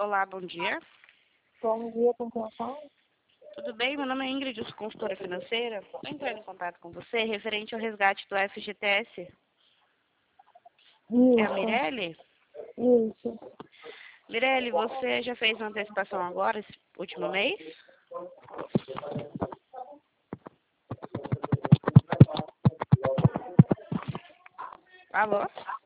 Olá, bom dia. Bom dia, com quem eu falo? Tudo bem? Meu nome é Ingrid, eu sou consultora financeira. Estou entrando em contato com você referente ao resgate do FGTS. É a Isso, Mirelle? isso. Mirelle, você já fez uma antecipação agora, esse último mês? Alô?